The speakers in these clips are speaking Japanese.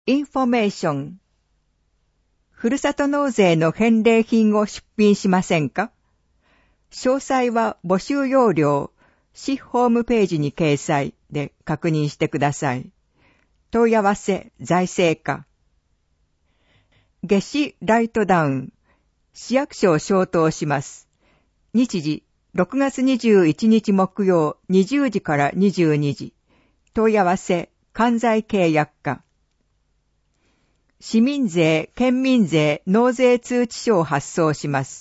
インフォメーション。ふるさと納税の返礼品を出品しませんか？詳細は募集要領、市ホームページに掲載で確認してください。問い合わせ財政課。夏至ライトダウン。市役所を消灯します。日時、6月21日木曜20時から22時。問い合わせ、関西契約課。市民税、県民税、納税通知書を発送します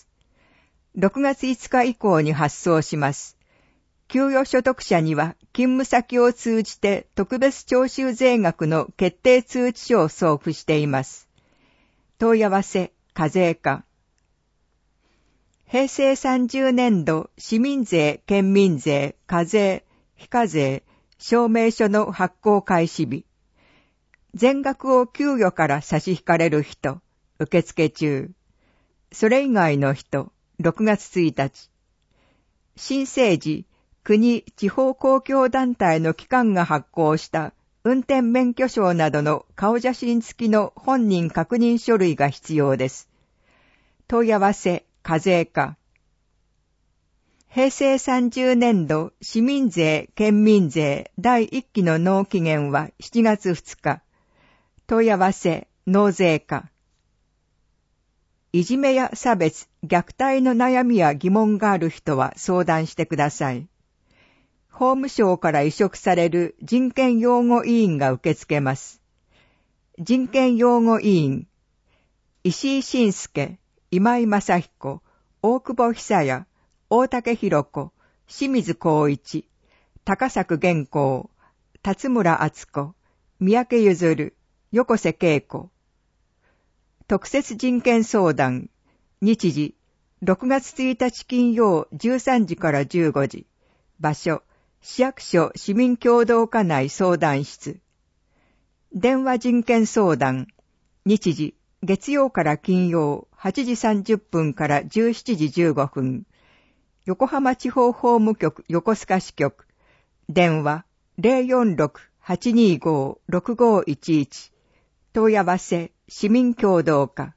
。6月5日以降に発送します。給与所得者には勤務先を通じて特別徴収税額の決定通知書を送付しています。問い合わせ、課税課。平成30年度市民税、県民税、課税、非課税、証明書の発行開始日。全額を給与から差し引かれる人、受付中。それ以外の人、6月1日。新生児、国、地方公共団体の機関が発行した運転免許証などの顔写真付きの本人確認書類が必要です。問い合わせ、課税課。平成30年度市民税、県民税第1期の納期限は7月2日。問い合わせ、納税課。いじめや差別、虐待の悩みや疑問がある人は相談してください。法務省から委嘱される人権擁護委員が受け付けます。人権擁護委員、石井晋介、今井正彦、大久保久也、大竹弘子、清水光一、高作元光、辰村敦子、三宅譲、横瀬恵子。特設人権相談。日時、6月1日金曜13時から15時。場所、市役所市民協同課内相談室。電話人権相談。日時、月曜から金曜8時30分から17時15分。横浜地方法務局横須賀支局。電話 046-825-6511。問い合わせ、市民協同課。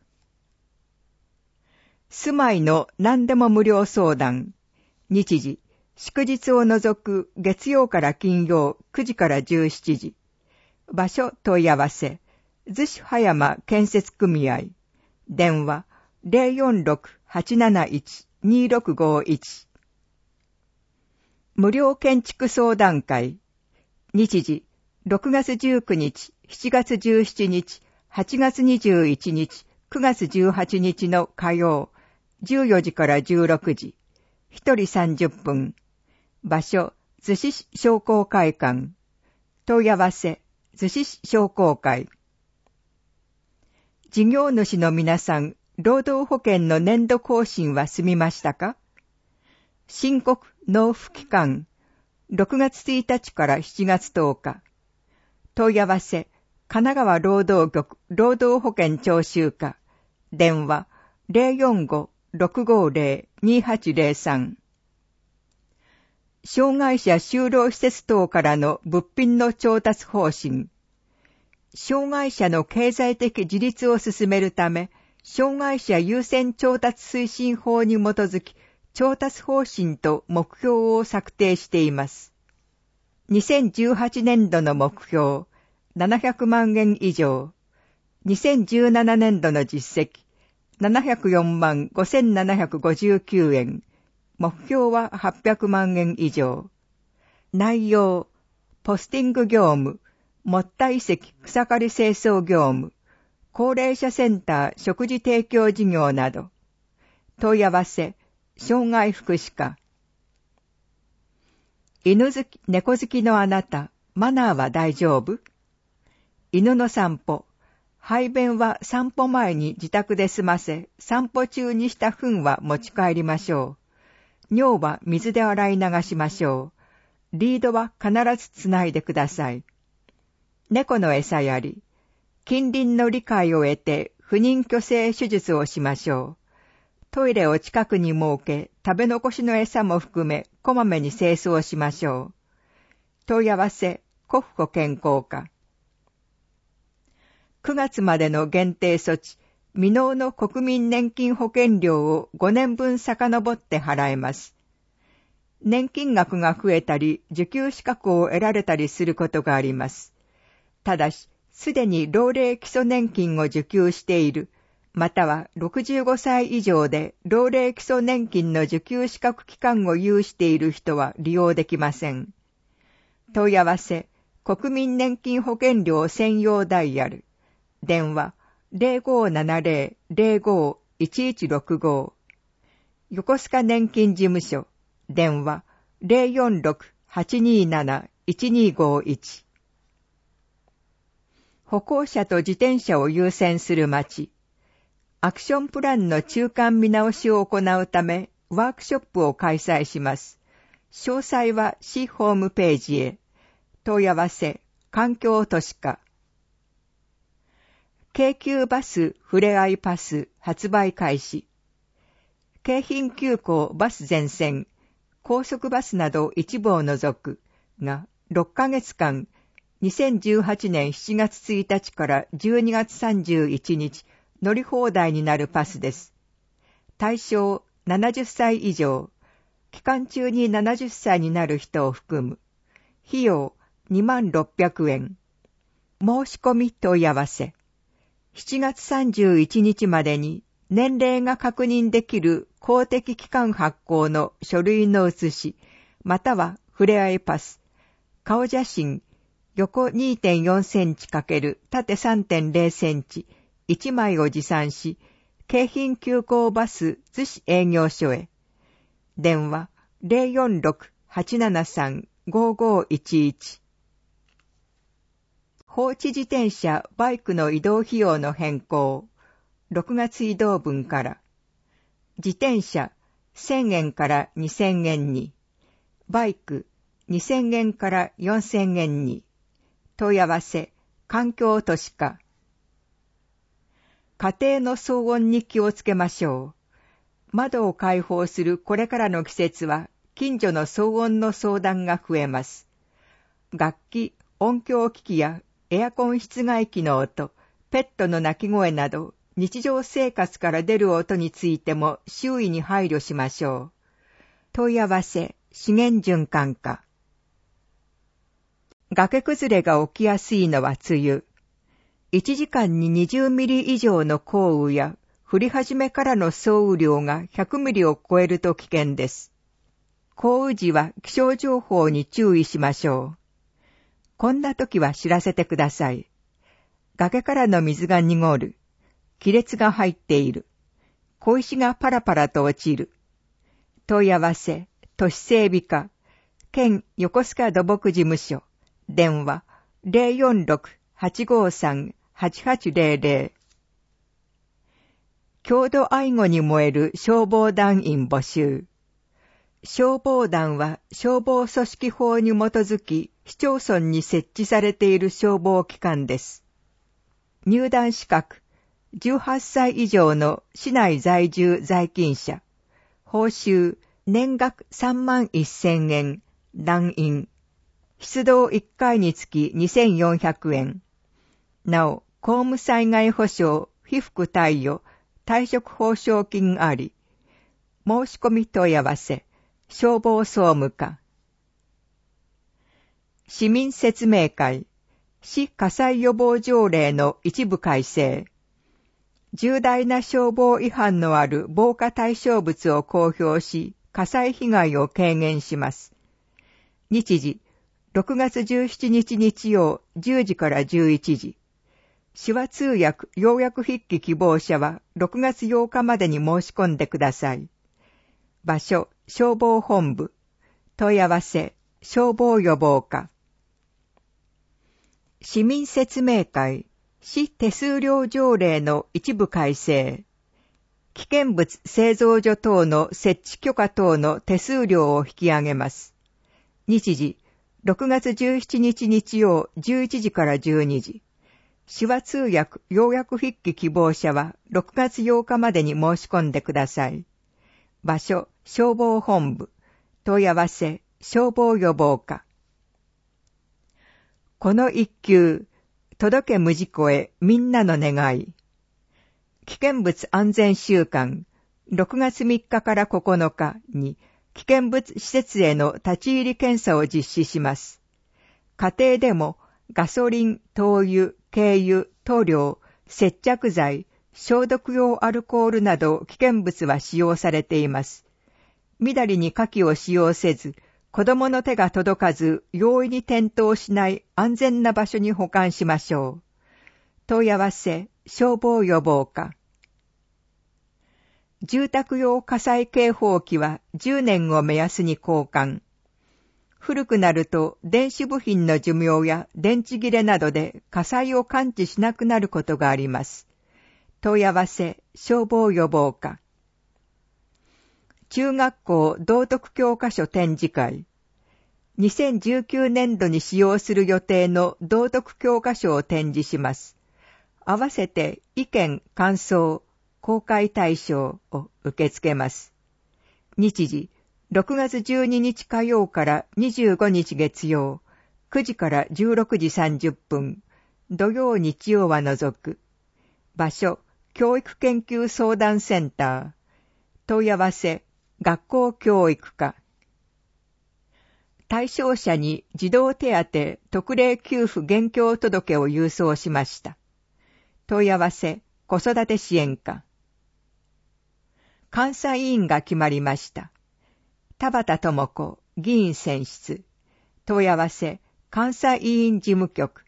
住まいの何でも無料相談。日時、祝日を除く月曜から金曜9時から17時。場所問い合わせ、逗子葉山建設組合。電話 046-871-2651。無料建築相談会。日時、6月19日、7月17日、8月21日、9月18日の火曜、14時から16時。1人30分。場所、逗子市商工会館。問い合わせ、逗子市商工会。事業主の皆さん、労働保険の年度更新は済みましたか？申告納付期間、6月1日から7月10日。問い合わせ、神奈川労働局労働保険徴収課。電話 045-650-2803。障害者就労施設等からの物品の調達方針。障害者の経済的自立を進めるため、障害者優先調達推進法に基づき、調達方針と目標を策定しています。2018年度の目標、700万円以上。2017年度の実績、704万5759円。目標は800万円以上。内容、ポスティング業務、もったい石草刈り清掃業務、高齢者センター食事提供事業など。問い合わせ、障害福祉課。犬好き、猫好きのあなた、マナーは大丈夫？犬の散歩。排便は散歩前に自宅で済ませ、散歩中にした糞は持ち帰りましょう。尿は水で洗い流しましょう。リードは必ずつないでください。猫の餌やり。近隣の理解を得て不妊去勢手術をしましょう。トイレを近くに設け、食べ残しの餌も含め、こまめに清掃しましょう。問い合わせ、国保健康課。 9月までの限定措置、未納の国民年金保険料を5年分遡って払えます。年金額が増えたり、受給資格を得られたりすることがあります。ただし、すでに老齢基礎年金を受給している、または65歳以上で老齢基礎年金の受給資格期間を有している人は利用できません。問い合わせ、国民年金保険料専用ダイヤル、電話 0570-05-1165、横須賀年金事務所、電話 046-827-1251。歩行者と自転車を優先する街、アクションプランの中間見直しを行うため、ワークショップを開催します。詳細は市ホームページへ。問い合わせ、環境都市課。京急バスふれあいパス発売開始。京浜急行バス全線、高速バスなど一部を除くが6ヶ月間、2018年7月1日から12月31日、乗り放題になるパスです。対象70歳以上、期間中に70歳になる人を含む。費用2600円。申し込み問い合わせ。7月31日までに年齢が確認できる公的機関発行の書類の写し、またはふれあいパス、顔写真、横 2.4 センチ×縦 3.0 センチ、1枚を持参し、京浜急行バス逗子営業所へ。電話 046-873-5511。放置自転車・バイクの移動費用の変更。6月移動分から。自転車1000円から2000円に。バイク2000円から4000円に。問い合わせ、環境都市課。家庭の騒音に気をつけましょう。窓を開放するこれからの季節は、近所の騒音の相談が増えます。楽器、音響機器やエアコン室外機の音、ペットの鳴き声など、日常生活から出る音についても周囲に配慮しましょう。問い合わせ、資源循環課。崖崩れが起きやすいのは梅雨。1時間に20ミリ以上の降雨や、降り始めからの総雨量が100ミリを超えると危険です。降雨時は気象情報に注意しましょう。こんな時は知らせてください。崖からの水が濁る。亀裂が入っている。小石がパラパラと落ちる。問い合わせ、都市整備課、県横須賀土木事務所、電話 046-853-8800。郷土愛護に燃える消防団員募集。消防団は消防組織法に基づき市町村に設置されている消防機関です。入団資格、18歳以上の市内在住在勤者。報酬、年額31,000円、団員。出動1回につき2,400円。なお、公務災害保障、被服貸与、退職報奨金あり。申し込み問い合わせ、消防総務課。市民説明会、市火災予防条例の一部改正。重大な消防違反のある防火対象物を公表し、火災被害を軽減します。日時、6月17日日曜10時から11時。手話通訳要約筆記希望者は6月8日までに申し込んでください。場所、消防本部。問い合わせ、消防予防課。市民説明会、市手数料条例の一部改正。危険物製造所等の設置許可等の手数料を引き上げます。日時、6月17日日曜11時から12時。手話通訳要約筆記希望者は6月8日までに申し込んでください。場所、消防本部。問い合わせ、消防予防課。この一級、 届け無事故へみんなの願い。危険物安全週間、6月3日から9日に、危険物施設への立ち入り検査を実施します。家庭でもガソリン、灯油、軽油、塗料、接着剤、消毒用アルコールなど危険物は使用されています。みだりに火器を使用せず、子供の手が届かず容易に転倒しない安全な場所に保管しましょう。問い合わせ、消防予防課。住宅用火災警報器は10年を目安に交換。古くなると電子部品の寿命や電池切れなどで火災を感知しなくなることがあります。問い合わせ、消防予防課。中学校道徳教科書展示会。2019年度に使用する予定の道徳教科書を展示します。合わせて意見、感想、公開対象を受け付けます。日時、6月12日火曜から25日月曜、9時から16時30分、土曜日曜は除く。場所、教育研究相談センター。問い合わせ、学校教育課。対象者に児童手当特例給付現況届を郵送しました。問い合わせ、子育て支援課。監査委員が決まりました。田畑智子、議員選出。問い合わせ、監査委員事務局。